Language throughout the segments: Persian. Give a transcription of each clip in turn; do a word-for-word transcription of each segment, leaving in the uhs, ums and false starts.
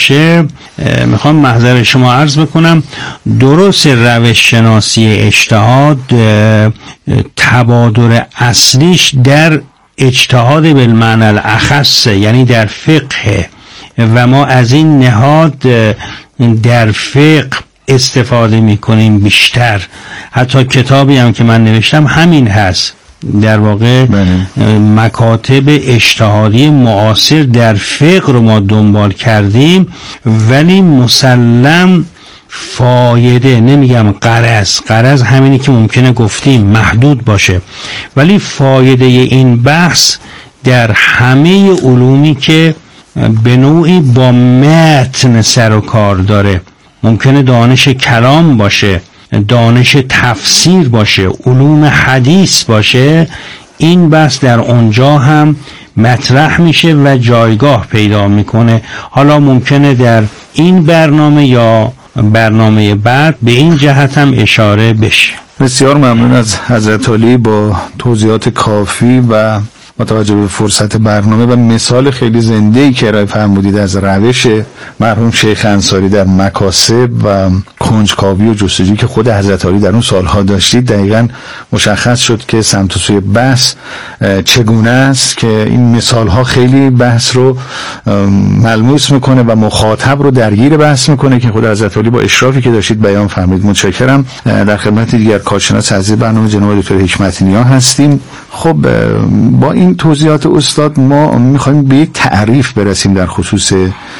باشه، میخوام محضر شما عرض بکنم درست روش شناسی اجتهاد تبادر اصلیش در اجتهاد بالمعنی الاخص، یعنی در فقه، و ما از این نهاد در فقه استفاده میکنیم بیشتر. حتی کتابی هم که من نوشتم همین هست، در واقع بله. مکاتب اجتهادی معاصر در فقه رو ما دنبال کردیم، ولی مسلم فایده، نمیگم غرض، غرض همینی که ممکنه گفتیم محدود باشه، ولی فایده این بحث در همه علومی که به نوعی با متن سر و کار داره، ممکنه دانش کلام باشه، دانش تفسیر باشه، علوم حدیث باشه، این بحث در اونجا هم مطرح میشه و جایگاه پیدا میکنه. حالا ممکنه در این برنامه یا برنامه بعد به این جهت هم اشاره بشه. بسیار ممنون از حضرت علی با توضیحات کافی و با توجه به فرصت برنامه و مثال خیلی زنده‌ای که ارائه فرمودید از روش مرحوم شیخ انصاری در مکاسب و کنجکاوی و جستجویی که خود حضرت علی در اون سالها داشتید، دقیقاً مشخص شد که سمت و سوی بحث چگونه است که این مثالها خیلی بحث رو ملموس میکنه و مخاطب رو درگیر بحث میکنه که خود حضرت علی با اشرافی که داشتید بیان فرمودید. متشکرم. در خدمت دیگر کارشناس عزیز برنامه جناب دکتر حکمتی نیا هستیم. خب با این توضیحات استاد ما میخوایم به یک تعریف برسیم در خصوص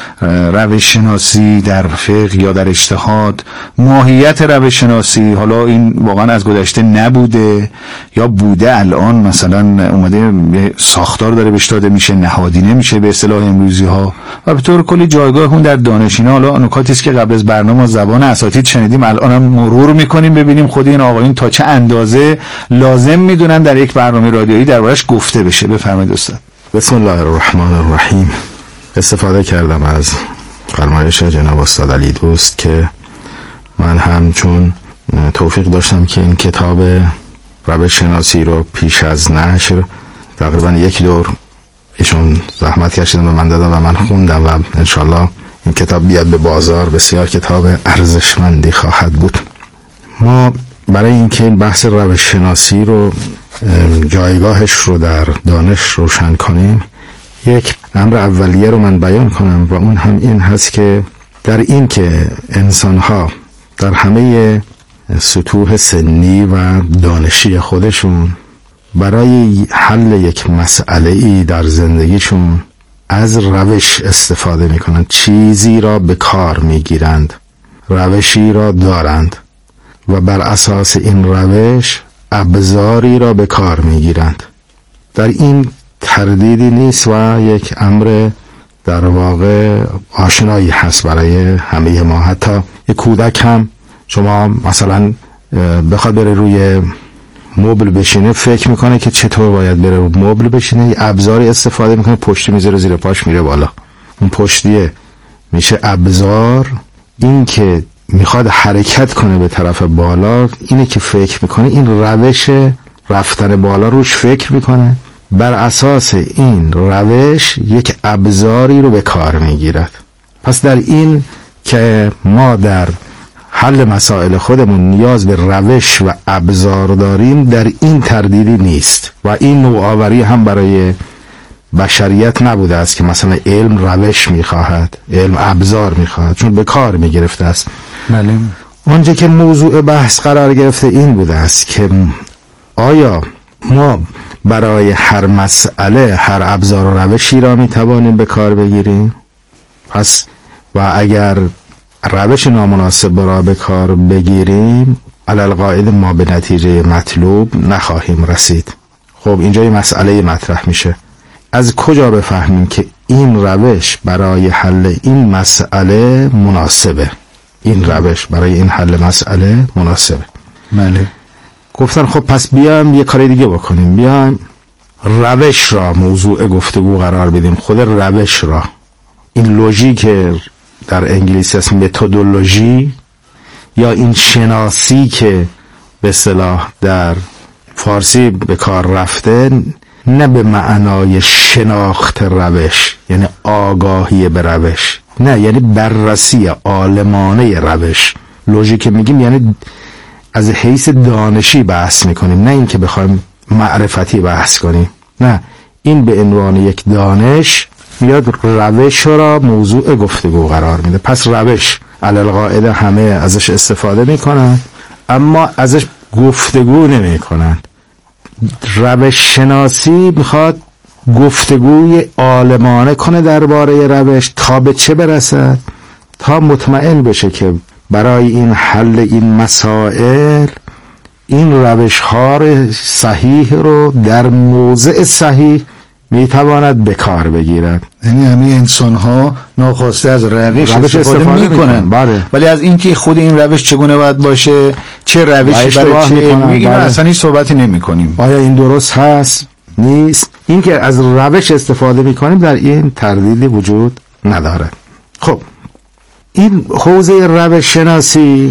روش شناسی در فقه یا در اجتهاد، ماهیت روش شناسی. حالا این واقعا از گذشته نبوده یا بوده، الان مثلا اومده ساختار داره بهش داده میشه، نهادینه میشه به اصطلاح امروزی ها، و به طور کلی جایگاه اون در دانش. اینا حالا نکاتی است که قبل از برنامه زبان اساتید شنیدیم، الان هم مرور میکنیم ببینیم خود این آقایون تا چه اندازه لازم میدونن در یک برنامه رادیویی دربارش گفته بشه. بفرمایید استاد. بسم الله الرحمن الرحیم. استفاده کردم از فرمایش جناب استاد علی دوست که من هم چون توفیق داشتم که این کتاب روش شناسی رو پیش از نشر تقریبا یک دور ایشون زحمت کشیدن و من دادم و من خوندم و انشالله این کتاب بیاد به بازار، بسیار کتاب ارزشمندی خواهد بود. ما برای اینکه این بحث روش شناسی رو جایگاهش رو در دانش روشن کنیم، یک امر اولیه رو من بیان کنم و اون هم این هست که در این که انسان‌ها در همه سطوح سنی و دانشی خودشون برای حل یک مسئله ای در زندگیشون از روش استفاده میکنند، چیزی را به کار میگیرند، روشی را دارند و بر اساس این روش ابزاری را به کار میگیرند. در این تردیدی نیست و یک امر در واقع آشنایی هست برای همه ما. حتی یک کودک هم شما مثلا بخواد بره روی مبل بشینه، فکر میکنه که چطور باید بره روی مبل بشینه، یه ابزاری استفاده میکنه، پشتی میذاره زیر پاش میره بالا، اون پشتیه میشه ابزار. این که میخواد حرکت کنه به طرف بالا، اینه که فکر میکنه، این روش رفتن بالا روش فکر میکنه، بر اساس این روش یک ابزاری رو به کار میگیرد. پس در این که ما در حل مسائل خودمون نیاز به روش و ابزار داریم، در این تردیدی نیست و این نوآوری هم برای بشریت نبوده است که مثلا علم روش میخواهد، علم ابزار میخواهد، چون به کار میگرفته است. بله. اونجا که موضوع بحث قرار گرفته این بوده است که آیا ما برای هر مسئله هر ابزار و روشی را میتوانیم به کار بگیریم؟ پس و اگر روش نامناسب را به کار بگیریم، علی القاعده ما به نتیجه مطلوب نخواهیم رسید. خب اینجا یه مسئله مطرح میشه، از کجا بفهمیم که این روش برای حل این مسئله مناسبه؟ این روش برای این حل مسئله مناسبه. بله. گفتن خب پس بیایم یه کار دیگه بکنیم، بیایم روش را موضوع گفتگو قرار بدیم، خود روش را، این لوژیک که در انگلیسی است متدولوژی، یا این شناسی که به اصطلاح در فارسی به کار رفته، نه به معنای شناخت روش، یعنی آگاهی به روش، نه، یعنی بررسی عالمانه روش. لوژیک میگیم یعنی از حیث دانشی بحث میکنیم، نه این که بخوایم معرفتی بحث کنیم. نه، این به عنوان یک دانش میاد روش را موضوع گفتگو قرار میده. پس روش علالقاعده همه ازش استفاده میکنن اما ازش گفتگو نمیکنن. روش شناسی میخواد گفتگوی عالمانه کنه درباره روش تا به چه برسد؟ تا مطمئن بشه که برای این حل این مسائل این روش ها صحیح رو در موضع صحیح میتواند به کار بگیرد. یعنی همه انسان ها ناخواسته از روش, روش استفاده, استفاده میکنن، بله. ولی از اینکه خود این روش چگونه باید باشه، چه روشی برای چه علمی، این اصلا هیچ صحبتی نمی کنیم. آیا این درست هست؟ نیست. این که از روش استفاده میکنیم در این تردیدی وجود ندارد. خب این حوزه روش شناسی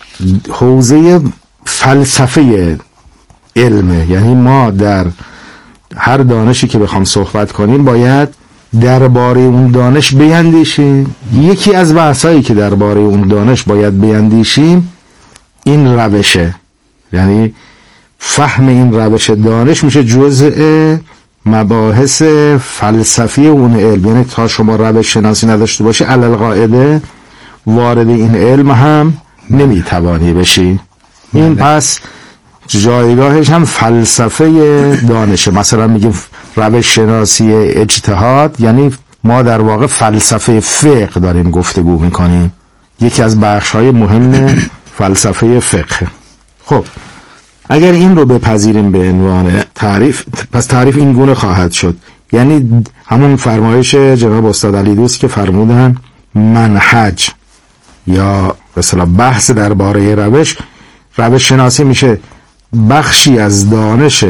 حوزه فلسفه علمه. یعنی ما در هر دانشی که بخوام صحبت کنیم باید درباره اون دانش بیندیشیم. یکی از بحثایی که درباره اون دانش باید بیندیشیم این روشه، یعنی فهم این روش دانش میشه جزء مباحث فلسفی اون علم. یعنی تا شما روش شناسی نداشته باشی علالقاعده وارد این علم هم نمیتوانی بشی. این پس جایگاهش هم فلسفه دانشه. مثلا میگیم روش شناسی اجتهاد، یعنی ما در واقع فلسفه فقه داریم گفتگو میکنیم. یکی از بخش‌های مهم فلسفه فقه. خب اگر این رو بپذیریم به عنوان تعریف، پس تعریف این گونه خواهد شد. یعنی همون فرمایش جناب استاد علی دوست که فرمودن منهج یا به اصطلاح بحث درباره روش، روش شناسی میشه بخشی از دانش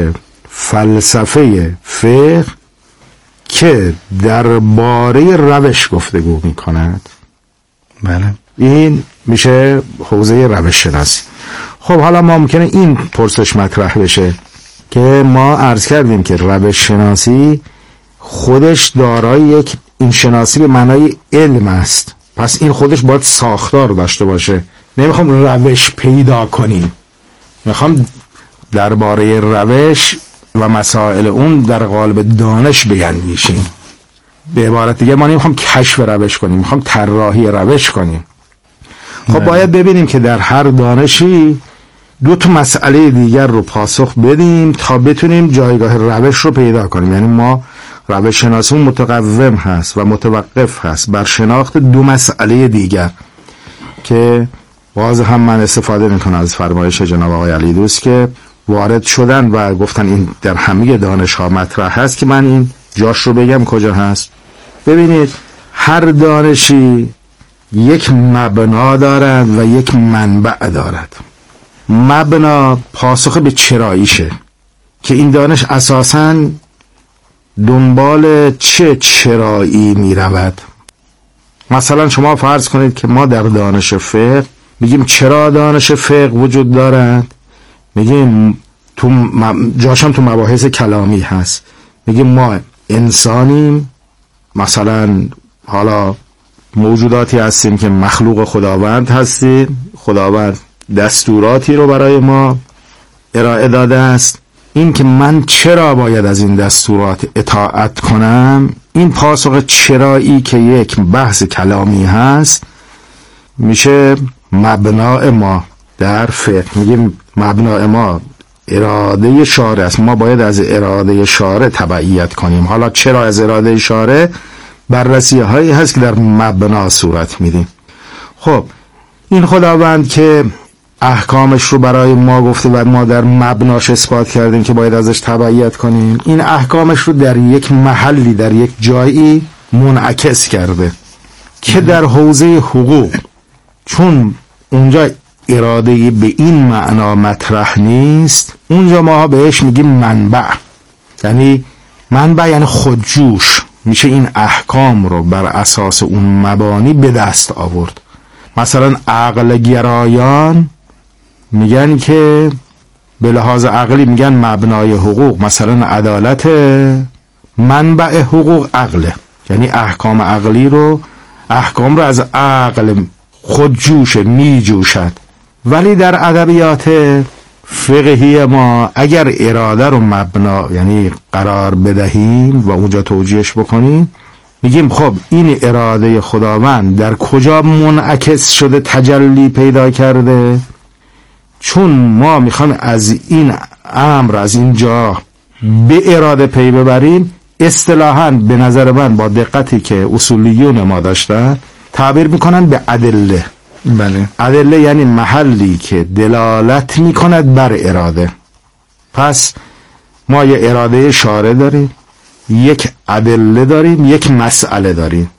فلسفه فقه که درباره روش گفتگو میکند. بله، این میشه حوزه روش شناسی. خب حالا ممکنه این پرسش مطرح بشه که ما عرض کردیم که روش شناسی خودش دارای یک این شناسی به معنای علم است. پس این خودش باید ساختار داشته باشه. نمیخوام روش پیدا کنیم، میخوام درباره روش و مسائل اون در قالب دانش بیندیشیم. به عبارت دیگه ما نمیخوام کشف روش کنیم، میخوام طراحی روش کنیم. خب باید ببینیم که در هر دانشی دو تا مسئله دیگر رو پاسخ بدیم تا بتونیم جایگاه روش رو پیدا کنیم. یعنی ما روش شناسی متقوم هست و متوقف هست بر شناخت دو مسئله دیگر که باز هم من استفاده میکنم از فرمایش جناب آقای علی دوست که وارد شدن و گفتن این در همه دانش ها مطرح هست که من این جاش رو بگم کجا هست. ببینید هر دانشی یک مبنا دارد و یک منبع دارد. مبنا پاسخ به چراییشه که این دانش اساساً دنبال چه چرایی می رود. مثلا شما فرض کنید که ما در دانش فقه میگیم چرا دانش فقه وجود دارد، میگیم تو جاشم تو مباحث کلامی هست، میگیم ما انسانیم، مثلا حالا موجوداتی هستیم که مخلوق خداوند هستیم، خداوند دستوراتی رو برای ما ارائه داده است. این که من چرا باید از این دستورات اطاعت کنم، این پاسخ چرایی که یک بحث کلامی هست میشه مبنای ما در فقه. میگیم مبنای ما اراده شارع است، ما باید از اراده شارع تبعیت کنیم. حالا چرا از اراده شارع؟ بررسی هایی هست که در مبنا صورت میدیم. خب این خداوند که احکامش رو برای ما گفته و ما در مبناش اثبات کردیم که باید ازش تبعیت کنیم، این احکامش رو در یک محلی در یک جایی منعکس کرده که در حوزه حقوق چون اونجا اراده به این معنا مطرح نیست، اونجا ما بهش میگیم منبع. یعنی منبع یعنی خودجوش، میشه این احکام رو بر اساس اون مبانی به دست آورد. مثلا عقل گرایان میگن که به لحاظ عقلی میگن مبنای حقوق مثلا عدالت، منبع حقوق عقله، یعنی احکام عقلی رو احکام رو از عقل خود جوشه می جوشد. ولی در ادبیات فقهی ما اگر اراده رو مبنا یعنی قرار بدهیم و اونجا توجیهش بکنیم، میگیم خب این اراده خداوند در کجا منعکس شده، تجلی پیدا کرده؟ چون ما میخوایم از این امر، از این جا به اراده پی ببریم، اصطلاحاً به نظر من با دقتی که اصولیون ما داشتن تعبیر میکنن به ادله. بله. ادله یعنی محلی که دلالت میکند بر اراده. پس ما یه اراده شارع داریم، یک ادله داریم، یک مسئله داریم.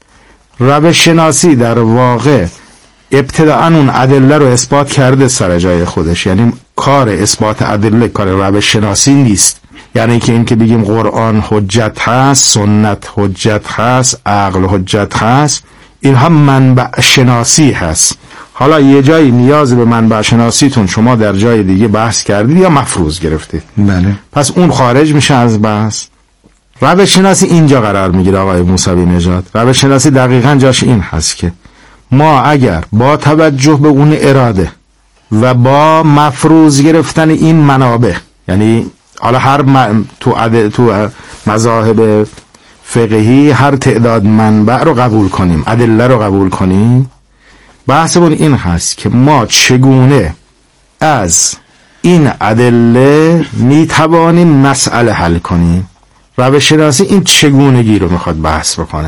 روش شناسی در واقع ابتداءً اون ادله رو اثبات کرده سر جای خودش، یعنی کار اثبات ادله کار روش شناسی نیست. یعنی که این که بگیم قرآن حجت هست، سنت حجت هست، عقل حجت هست، اینها منبع شناسی هست. حالا یه جایی نیاز به منبع شناسیتون شما در جای دیگه بحث کردید یا مفروض گرفتید، بله، پس اون خارج میشه از بحث. روش شناسی اینجا قرار میگیره آقای موسوی نژاد. روش شناسی دقیقاً جاش این هست که ما اگر با توجه به اون اراده و با مفروض گرفتن این منابع، یعنی حالا هر م... تو عد... تو مذاهب فقهی هر تعداد منبع رو قبول کنیم، ادله رو قبول کنیم، بحثمون این هست که ما چگونه از این ادله میتوانیم مسئله حل کنیم. روش شناسی این چگونگی رو میخواد بحث بکنه،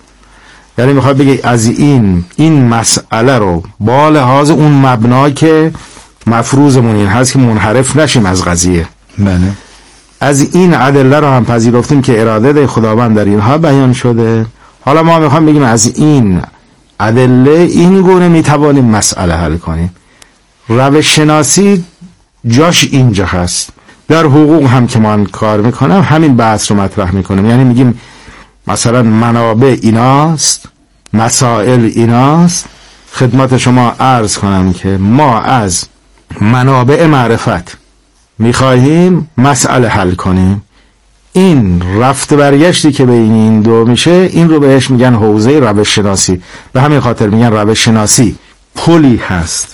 یعنی میخواد بگه از این این مسئله رو با لحاظ اون مبنا که مفروضمون این هست که منحرف نشیم از قضیه، بله، از این ادله رو هم پذیرفتیم که اراده خداوند در اینها بیان شده. حالا ما میخوام بگیم از این ادله این گونه میتوانیم مسئله حل کنیم. روش شناسی جاش اینجا هست. در حقوق هم که من کار میکنم همین بحث رو مطرح میکنم، یعنی میگیم مثلا منابع ایناست، مسائل ایناست. خدمت شما عرض کنم که ما از منابع معرفت میخواهیم مسئله حل کنیم. این رفت برگشتی که بین این دو میشه، این رو بهش میگن حوزه روش شناسی. به همین خاطر میگن روش شناسی پلی هست،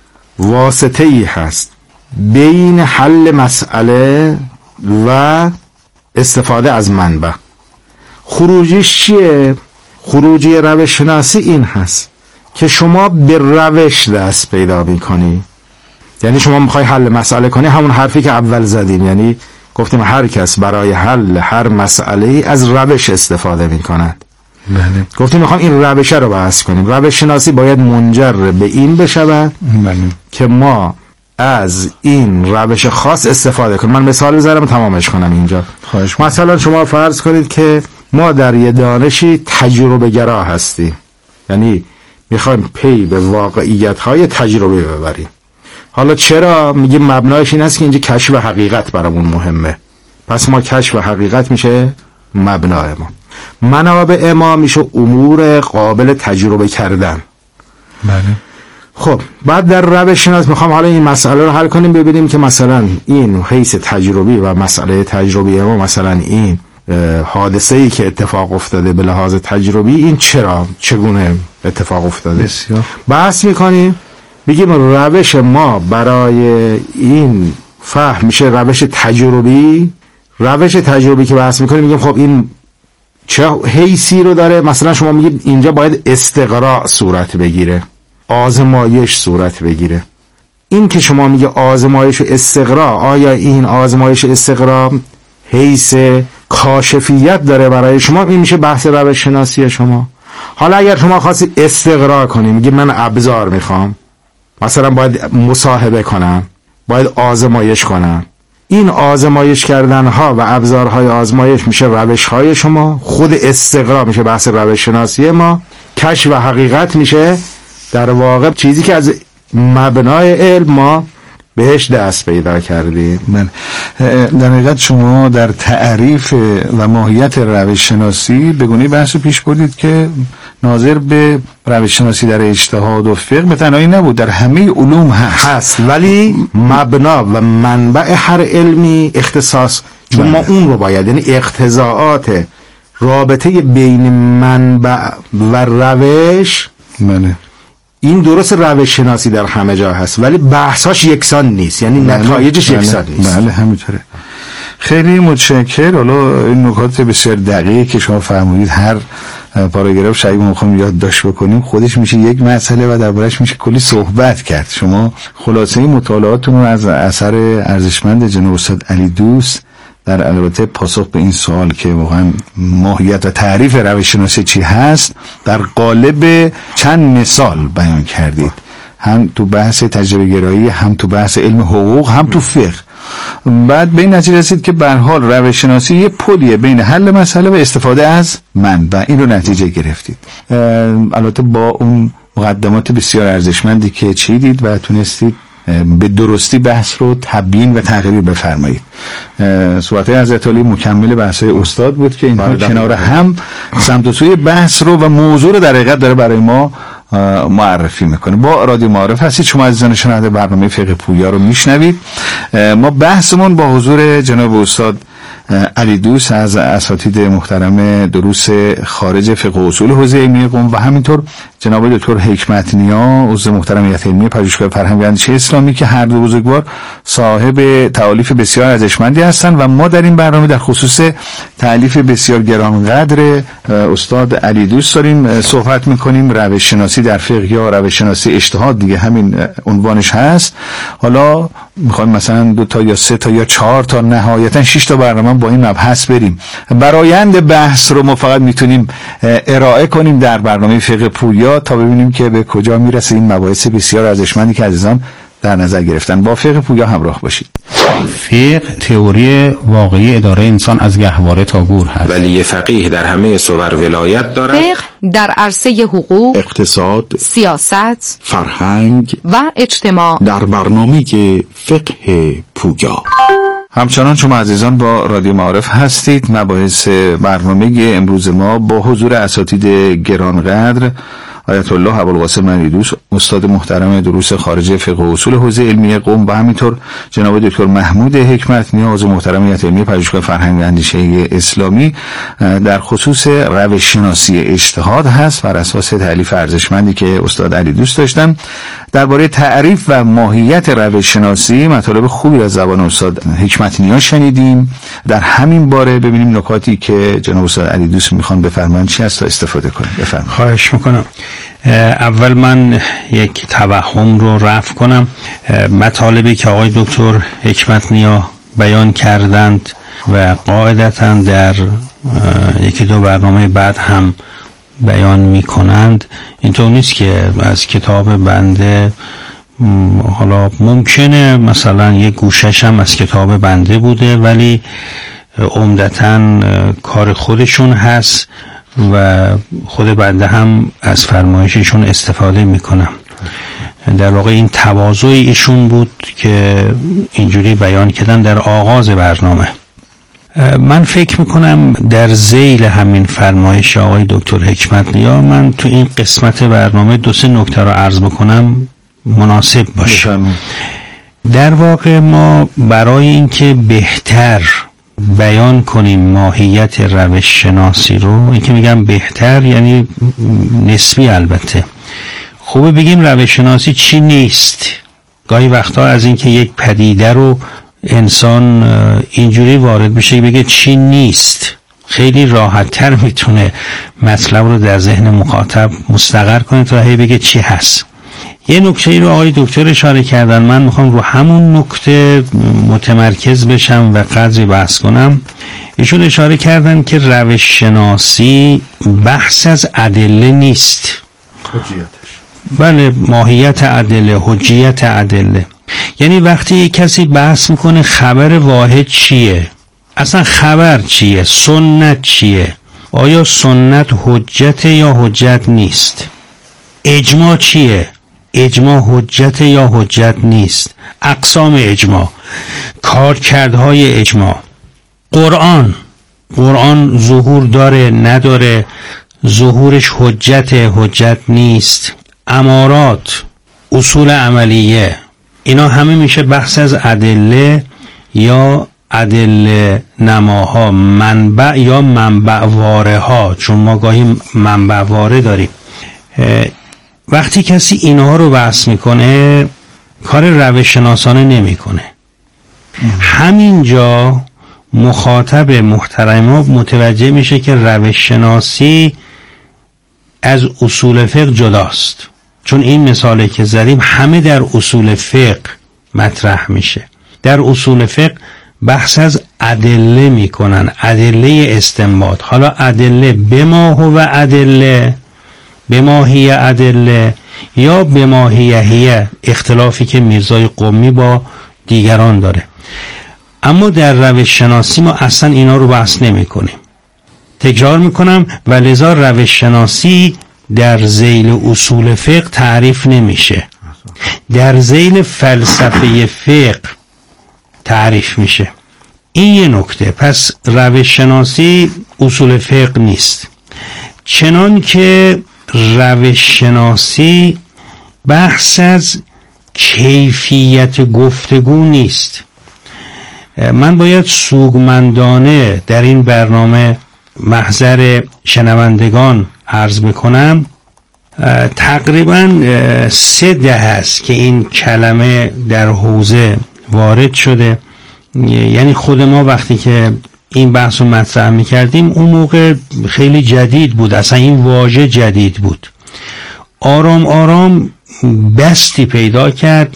واسطه‌ای هست بین حل مسئله و استفاده از منبع. خروجیش چیه؟ خروجی روش شناسی این هست که شما به روش دست پیدا میکنی. یعنی شما میخوای حل مسئله کنی، همون حرفی که اول زدیم، یعنی گفتیم هر کس برای حل هر مسئله از روش استفاده میکند. بله. گفتیم میخوام این روش رو بحث کنیم. روش شناسی باید منجر به این بشود بله. که ما از این روش خاص استفاده کنیم. من مثال بذارم تمامش کنم اینجا. خواهش مثلا شما فرض کنید که ما در یه دانشی تجربه گرا هستیم، یعنی میخوایم پی به واقعیت های تجربه ببریم. حالا چرا میگیم مبنایش این است که اینجا کشف حقیقت برامون مهمه، پس ما کشف حقیقت میشه مبنای ما. منابع ما میشه امور قابل تجربه کردن. بله. خب بعد در روش شناسی میخوام حالا این مسئله رو حل کنیم، ببینیم که مثلا این حیث تجربی و مسئله تجربی ما، مثلا این حادثه‌ای که اتفاق افتاده به لحاظ تجربی، این چرا چگونه اتفاق افتاده. بسیار. بحث میکنیم، بگیم روش ما برای این فهم میشه روش تجربی. روش تجربی که بحث میکنیم میگیم خب این چه حیثی رو داره. مثلا شما میگید اینجا باید استقراء صورت بگیره، آزمایش صورت بگیره. این که شما میگه آزمایش و استقراء، آیا این آزمایش استقراء حیث کاشفیت داره برای شما؟ این میشه بحث روش شناسی شما. حالا اگر شما خواستی استقراء کنی، میگی من ابزار میخوام، مثلا باید مصاحبه کنم، باید آزمایش کنم. این آزمایش کردن ها و ابزارهای آزمایش میشه روش های شما. خود استقراء میشه بحث روش شناسی ما. کشف و حقیقت میشه در واقع چیزی که از مبنای علم ما بهش دست پیدا کردیم. من در حقیقت شما در تعریف و ماهیت روش شناسی به گونه‌ای بحث پیش بردید که ناظر به روش شناسی در اجتهاد و فقه به تنهایی نبود، در همه علوم هست, هست ولی مبنا و منبع هر علمی اختصاص، چون ما اون رو باید، یعنی اقتضاعات رابطه بین منبع و روش، بله، این درست روش شناسی در همه جا هست ولی بحثاش یکسان نیست، یعنی نتایجش بله. یکسان نیست. بله همینطوره. خیلی متشکر. حالا این نکات بسیار دقیقی که شما فرمودید هر پاراگراف شاید ما میخوام یادداشت بکنیم خودش میشه یک مسئله و دربارش میشه کلی صحبت کرد. شما خلاصه مطالعاتتون رو از اثر ارزشمند جناب استاد علی دوست در البته پاسخ به این سوال که واقعا ماهیت و تعریف روش شناسی چی هست در قالب چند مثال بیان کردید، هم تو بحث تجربه گرایی، هم تو بحث علم حقوق، هم تو فقه. بعد به این نتیجه رسید که به هر حال روش شناسی یه پلیه بین حل مسئله و استفاده از منبع. این رو نتیجه گرفتید. البته با اون مقدمات بسیار ارزشمندی که چیدید و تونستید به درستی بحث رو تبیین و تقریر بفرمایید. صحبت حضرت علی مکمل بحث‌های استاد بود که اینها کنار هم سمت و سوی بحث رو و موضوع رو در حقیقت داره برای ما معرفی میکنه. با رادیو معارف هستید، شما عزیزان شنونده برنامه فقه پویا رو میشنوید. ما بحثمون با حضور جناب استاد علی دوست از اساتید محترم دروس خارج فقه و اصول حوزه علمی قم و همینطور جناب دکتر حکمت نیا عضو محترم هیئت علمی پژوهشگاه فرهنگ و اندیشه اسلامی که هر دو بزرگوار صاحب تالیف بسیار ارزشمندی هستند و ما در این برنامه در خصوص تالیف بسیار گرانقدر استاد علی دوست داریم صحبت میکنیم. روش شناسی در فقه یا روش شناسی اجتهاد دیگه همین عنوانش هست. حالا میخوایم مثلا دو تا یا سه تا یا چهار تا نهایتا شش تا برنامه با این مبحث بریم. برآیند بحث رو ما فقط میتونیم ارائه کنیم در برنامه فقه پویا تا ببینیم که به کجا میرسه این مباحث بسیار ارزشمندی که عزیزان در نظر گرفتن. با فقه پویا همراه باشید. فقه تئوری واقعی اداره انسان از گهواره تا گور هست. ولی فقیه در همه صور ولایت دارد. فقه در عرصه حقوق، اقتصاد، سیاست، فرهنگ و اجتماع در برنامه فقه پویا. همچنان شما عزیزان با رادیو معارف هستید. مباحث برنامه امروز ما با حضور اساتید گرانقدر آیت الله ابوالقاسم علی دوست استاد محترم دروس خارج فقه و اصول حوزه علمی قم و همینطور جناب دکتر محمود حکمت نیا عضو محترم هیئت علمی پژوهشگاه فرهنگ و اندیشه اسلامی در خصوص روش شناسی اجتهاد هست بر اساس تالیف ارزشمندی که استاد علی دوست داشتن. درباره تعریف و ماهیت روش شناسی مطالب خوبی از زبان استاد حکمت نیا شنیدیم. در همین باره ببینیم نکاتی که جناب استاد علی دوست میخوان بفرمایند چی هست تا استفاده کنیم. بفرمایید. خواهش میکنم. اول من یک توهم رو رفع کنم. مطالبی که آقای دکتر حکمت نیا بیان کردند و قاعدتاً در یکی دو برنامه بعد هم بیان میکنند اینطور نیست که از کتاب بنده، حالا ممکنه مثلا یک گوشش هم از کتاب بنده بوده ولی عمدتاً کار خودشون هست و خود بنده هم از فرمایششون استفاده میکنم. در واقع این تواضع ایشون بود که اینجوری بیان کردن در آغاز برنامه. من فکر میکنم در ذیل همین فرمایش آقای دکتر حکمت نیا من تو این قسمت برنامه دو سه نکته رو عرض بکنم مناسب باشه. در واقع ما برای اینکه بهتر بیان کنیم ماهیت روش شناسی رو، این که میگم بهتر یعنی نسبی، البته خوبه بگیم روش شناسی چی نیست. گاهی وقتا از اینکه یک پدیده رو انسان اینجوری وارد بشه بگه چی نیست، خیلی راحت تر میتونه مطلب رو در ذهن مخاطب مستقر کنه تا هی بگه چی هست. یه نکته رو آقای دکتر اشاره کردن، من میخوام رو همون نکته متمرکز بشم و قدری بحث کنم. ایشون اشاره کردن که روش شناسی بحث از ادله نیست. حجیتش. بله، ماهیت ادله، حجیت ادله. یعنی وقتی یک کسی بحث میکنه خبر واحد چیه، اصلا خبر چیه، سنت چیه، آیا سنت حجت یا حجت نیست، اجماع چیه، اجماع حجت یا حجت نیست، اقسام اجماع، کارکردهای اجماع، قرآن قرآن ظهور داره نداره، ظهورش حجت حجت نیست، امارات، اصول عملیه، اینا همه میشه بحث از ادله یا ادله نماها منبع یا منبع واره ها، چون ما گاهی منبع واره داریم، وقتی کسی اینها رو بحث میکنه کار روش شناسانه نمیکنه. همینجا مخاطب محترم ما متوجه میشه که روش شناسی از اصول فقه جداست، چون این مثالی که زدیم همه در اصول فقه مطرح میشه. در اصول فقه بحث از ادله میکنن، ادله استنباط. حالا ادله بما هو ادله، بما هی ادله یا بما هی هی، اختلافی که میرزای قمی با دیگران داره. اما در روش شناسی ما اصلا اینا رو بحث نمی کنیم. تکرار میکنم و لذا روش شناسی در ذیل اصول فقه تعریف نمیشه، در ذیل فلسفه فقه تعریف میشه. این یه نکته. پس روش شناسی اصول فقه نیست، چنان که روش شناسی بحث از کیفیت گفتگو نیست. من باید سوگمندانه در این برنامه محضر شنوندگان عرض بکنم، تقریبا سه دهه است که این کلمه در حوزه وارد شده. یعنی خود ما وقتی که این بحث رو مطرح می‌کردیم اون موقع خیلی جدید بود، اصلا این واژه جدید بود. آرام آرام بستی پیدا کرد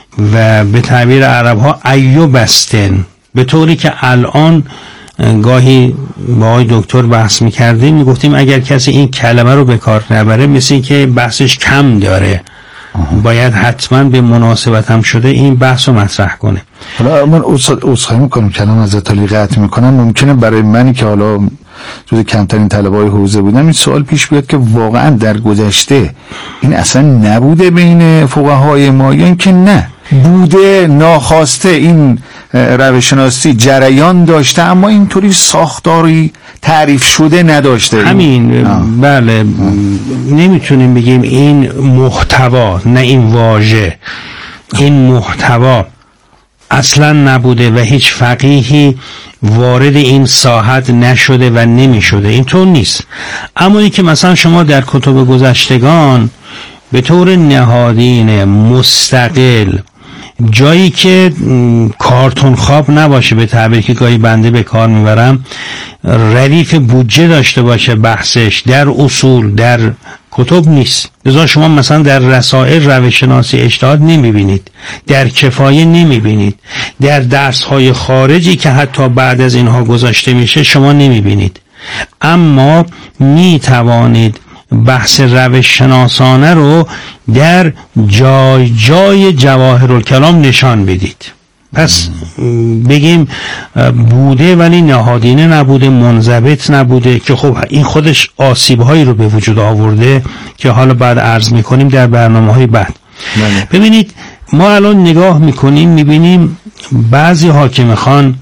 و به تعبیر عرب ها ایو بستن، به طوری که الان گاهی با آقای دکتر بحث میکردیم میگفتیم اگر کسی این کلمه رو به کار نبره مثل این که بحثش کم داره، باید حتما به مناسبت هم شده این بحث رو مطرح کنه. حالا من عذرخواهی میکنم کلام از علی قطع میکنم. ممکنه برای منی که حالا جز کمترین طلبه‌های حوزه بودم این سوال پیش بیاد که واقعا در گذشته این اصلا نبوده بین فقهای ما یا اینکه نه بوده ناخواسته این روش شناسی جریان داشته اما اینطوری ساختاری تعریف شده نداشته؟ همین آه. بله، نمیتونیم بگیم این محتوا، نه این واژه، این محتوا اصلا نبوده و هیچ فقیهی وارد این ساحت نشده و نمی شده، اینطور نیست. اما این که مثلا شما در کتب گذشتگان به طور نهادین مستقل جایی که کارتون خواب نباشه، به تعبیری که گاهی بنده به کار میبرم، ردیف بودجه داشته باشه بحثش در اصول در کتب نیست. لذا شما مثلا در رسائل روش شناسی اجتهاد نمیبینید، در کفایه نمیبینید، در درس های خارجی که حتی بعد از اینها گذاشته میشه شما نمیبینید. اما میتوانید بحث روش شناسانه رو در جای جای جواهرالکلام نشان بدید. پس بگیم بوده ولی نهادینه نبوده، منضبط نبوده، که خب این خودش آسیب‌هایی رو به وجود آورده که حالا بعد عرض می‌کنیم در برنامه‌های بعد. بله. ببینید ما الان نگاه می‌کنیم می‌بینیم بعضی ها که می‌خوان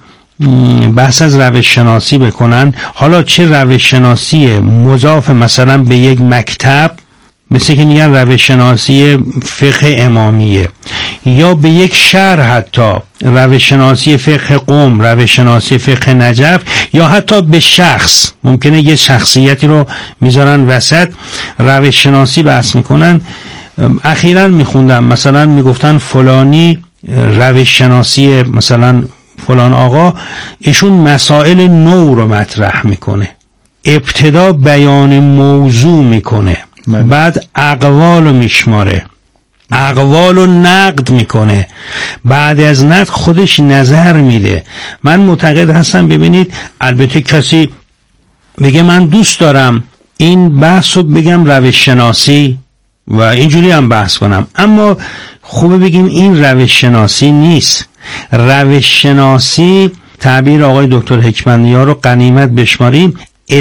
بحث از روش شناسی بکنن، حالا چه روش شناسی مضاف مثلا به یک مکتب مثل که میگن روش شناسی فقه امامیه، یا به یک شهر حتی روش شناسی فقه قم، روش شناسی فقه نجف، یا حتی به شخص ممکنه یه شخصیتی رو میذارن وسط روش شناسی بحث میکنن. اخیراً میخوندم مثلا میگفتن فلانی روش شناسی مثلا فلان آقا ایشون مسائل نو رو مطرح میکنه، ابتدا بیان موضوع میکنه، بعد اقوال رو میشماره، اقوال رو نقد میکنه، بعد از نقد خودش نظر میده. من معتقد هستم ببینید البته کسی بگه من دوست دارم این بحث رو بگم روش شناسی و اینجوری هم بحث کنم، اما خوبه بگیم این روش شناسی نیست. روش شناسی تعبیر آقای دکتر حکمت‌نیا رو غنیمت بشماریم،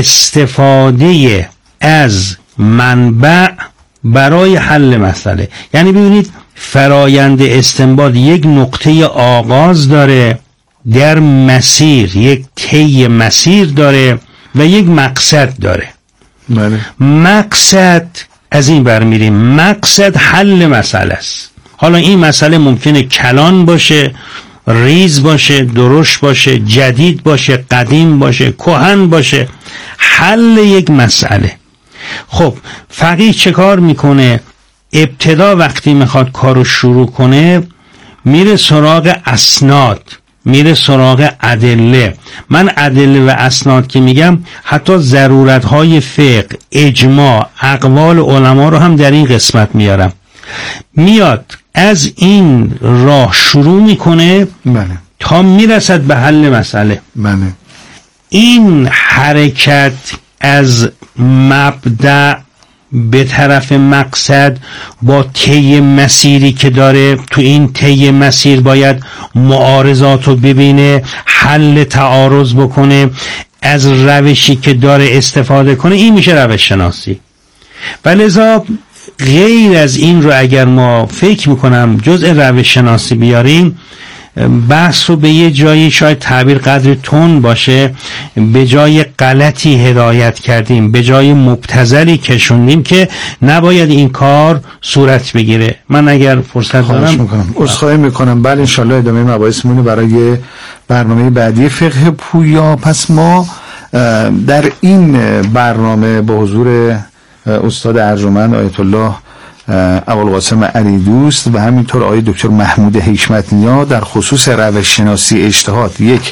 استفاده از منبع برای حل مسئله. یعنی ببینید فرایند استنباط یک نقطه آغاز داره، در مسیر یک طی مسیر داره و یک مقصد داره. بله. مقصد از این برمیریم، مقصد حل مسئله است. حالا این مسئله ممکنه کلان باشه ریز باشه، درشت باشه، جدید باشه، قدیم باشه، کهن باشه، حل یک مسئله. خب فقیه چه کار میکنه؟ ابتدا وقتی میخواد کارو شروع کنه میره سراغ اسناد، میره سراغ ادله. من ادله و اسناد که میگم حتی ضرورتهای فقه، اجماع، اقوال علما رو هم در این قسمت میارم. میاد از این راه شروع میکنه بله. تا میرسد به حل مسئله. بله. این حرکت از مبدأ به طرف مقصد با طی مسیری که داره، تو این طی مسیر باید معارضات رو ببینه، حل تعارض بکنه، از روشی که داره استفاده کنه، این میشه روش شناسی. و لذا غیر از این رو اگر ما فکر میکنم جزء روش شناسی بیاریم، بحث رو به یه جایی شاید تعبیر قدر تون باشه، به جای غلطی هدایت کردیم، به جای مبتذلی کشوندیم که نباید این کار صورت بگیره. من اگر فرصت دارم میکنم عذرخواهی میکنم. بله انشالله ادامه مباحث مونه برای برنامه بعدی فقه پویا. پس ما در این برنامه با حضور استاد ارجمند آیت الله ابوالقاسم علی دوست و همینطور آقای دکتر محمود حکمت نیا در خصوص روش شناسی اجتهاد یک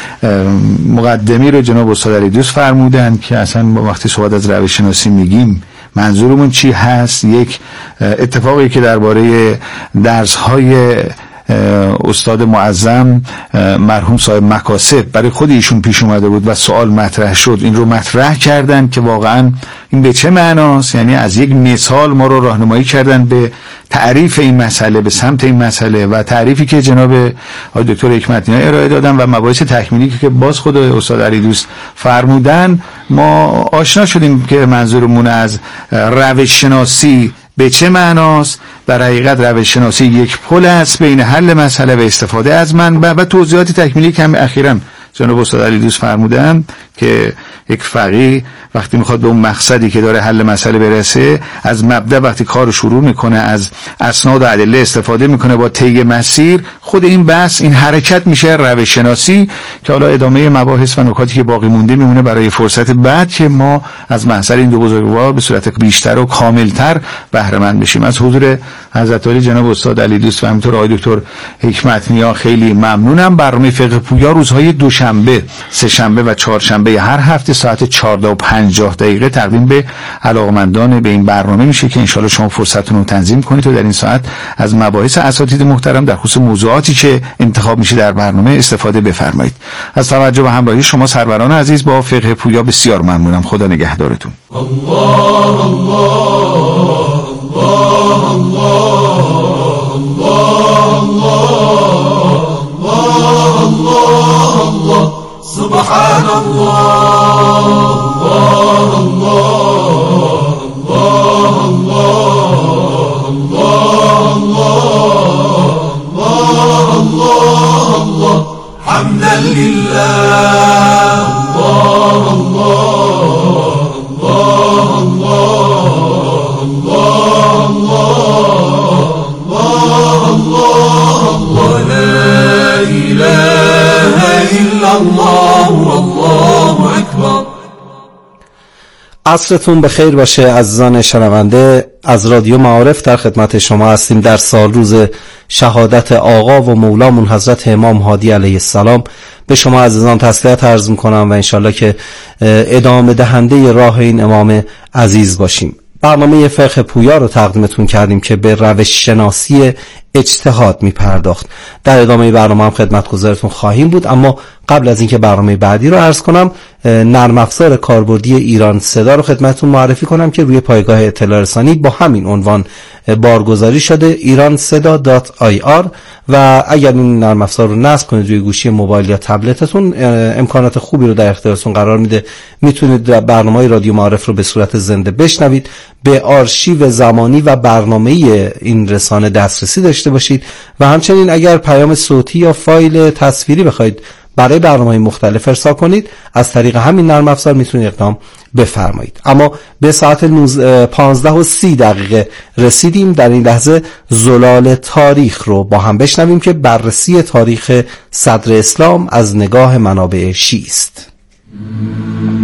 مقدمی رو جناب استاد علی دوست فرمودن که اصلا با وقتی صحبت از روش شناسی میگیم منظورمون چی هست. یک اتفاقی که درباره درس‌های استاد معظم مرحوم صاحب مکاسب برای خود ایشون پیش اومده بود و سوال مطرح شد، این رو مطرح کردن که واقعا این به چه معناست. یعنی از یک مثال ما رو راهنمایی کردن به تعریف این مسئله، به سمت این مسئله و تعریفی که جناب آقای دکتر حکمت نیا ارائه دادن و مباحث تکمیلی که باز خود استاد علی دوست فرمودن، ما آشنا شدیم که منظورمون از روش شناسی به چه معناست. در حقیقت روش شناسی یک پل است بین حل مسئله و استفاده از منبع و توضیحات تکمیلی که هم اخیراً جناب استاد علی دوست فرمودن که یک فقیه وقتی میخواد به اون مقصدی که داره حل مسئله برسه، از مبدأ وقتی کار شروع میکنه از اسناد و ادله استفاده میکنه با طی مسیر، خود این بحث این حرکت میشه روش شناسی که حالا ادامه مباحث و نکاتی که باقی مونده میمونه برای فرصت بعد که ما از محضر این دو بزرگوار به صورت بیشتر و کاملتر بهره مند بشیم. از حضور حضرت عالی جناب استاد علی دوست و همینطور آقای دکتر حکمت نیا خیلی ممنونم. برنامه فقه پویا روزهای دوشنبه، سه شنبه و چهارشنبه هر هفته ساعت چهارده و پنجاه دقیقه تقدیم به علاقمندان به این برنامه میشه که انشالله شما فرصتتون رو تنظیم کنید و در این ساعت از مباحث اساتید محترم در خصوص موضوعاتی که انتخاب میشه در برنامه استفاده بفرمایید. از توجه و همراهی شما سروران عزیز با فقه پویا بسیار ممنونم. خدا نگهدارتون. الله الله الله الله الله الله سبحان الله الله الله الله الله الله الله الله حمدا لله الله الله الله الله الله الله الله لا إله إلا الله والله أكبر. عصرتون بخیر باشه عزیزان شنونده. از رادیو معارف در خدمت شما هستیم در سال روز شهادت آقا و مولامون حضرت امام هادی علیه السلام. به شما عزیزان تسلیت عرض میکنم و انشالله که ادامه دهنده راه این امام عزیز باشیم. برنامه فقه پویا رو تقدیمتون کردیم که به روش شناسی اجتهاد می پرداخت. در ادامه برنامه هم خدمتگزارتون خواهیم بود، اما قبل از اینکه برنامه بعدی رو عرض کنم، نرم افزار کاربردی ایران صدا رو خدمتتون معرفی کنم که روی پایگاه اطلاع رسانی با همین عنوان بارگذاری شده، ایران صدا دات آی آر، و اگر این نرم افزار رو نصب کنید روی گوشی موبایل یا تبلتتون امکانات خوبی رو در اختیارتون قرار میده. میتونید برنامه رادیو معارف رو به صورت زنده بشنوید، به آرشیو زمانی و برنامه‌ای این رسانه دسترسی داشته باشید و همچنین اگر پیام صوتی یا فایل تصویری بخواید برای برنامه‌های مختلف ارسال کنید، از طریق همین نرم افزار میتونید اقدام بفرمایید. اما به ساعت پانزده و سی دقیقه رسیدیم. در این لحظه زلال تاریخ رو با هم بشنویم که بررسی تاریخ صدر اسلام از نگاه منابع شیعی است.